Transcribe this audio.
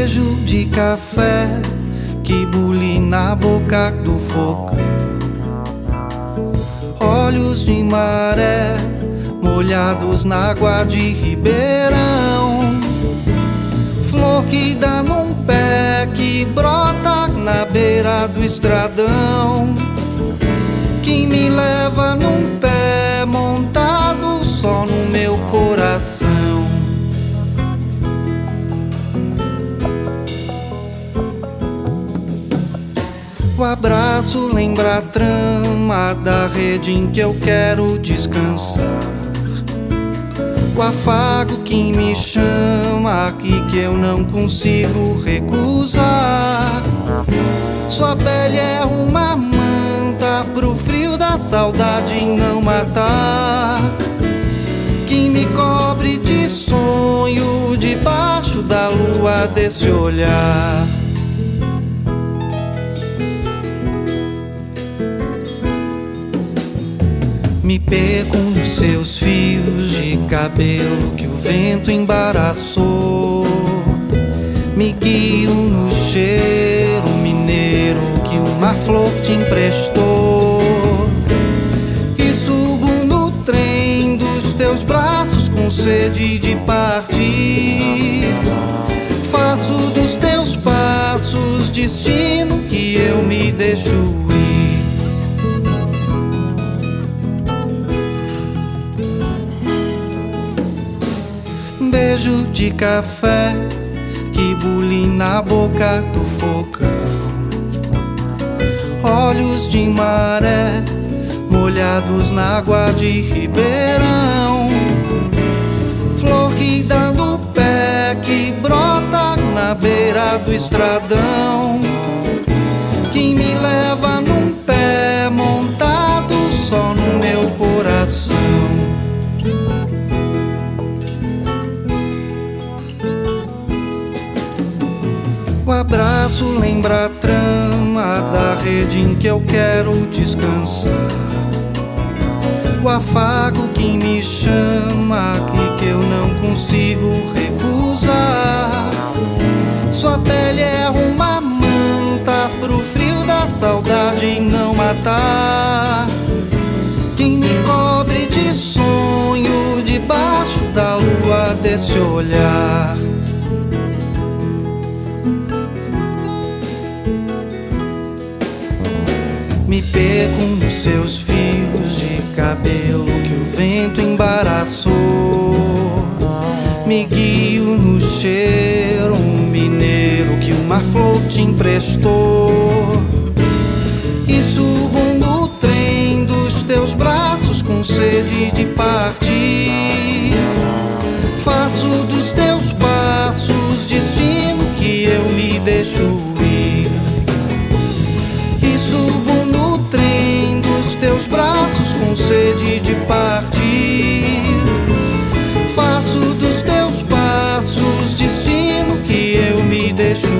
beijo de café que bule na boca do fogão, olhos de maré molhados na água de ribeirão, flor que dá num pé que brota na beira do estradão, que me leva num pé montado só no meu coração. O abraço lembra a trama da rede em que eu quero descansar, o afago que me chama aqui que eu não consigo recusar. Sua pele é uma manta pro frio da saudade não matar, que me cobre de sonho debaixo da lua desse olhar. Me perco nos seus fios de cabelo que o vento embaraçou, me guio no cheiro mineiro que uma flor te emprestou, e subo no trem dos teus braços com sede de partir. Faço dos teus passos destino que eu me deixo ir. Beijo de café que bule na boca do fogão, olhos de maré molhados na água de ribeirão, flor que dá no pé que brota na beira do estradão, que me leva num pé montado só no meu coração. O abraço lembra a trama da rede em que eu quero descansar, o afago que me chama aqui que eu não consigo recusar. Sua pele é uma manta pro frio da saudade não matar, que me cobre de sonho debaixo da lua desse olhar. Me perco nos seus fios de cabelo que o vento embaraçou, me guio no cheiro mineiro que uma flor te emprestou, e subo no trem dos teus braços com sede de partir. Faço dos teus passos destino que eu me deixo ir, e subo no trem dos teus braços com sede de partir. Faço dos teus passos destino que eu me deixo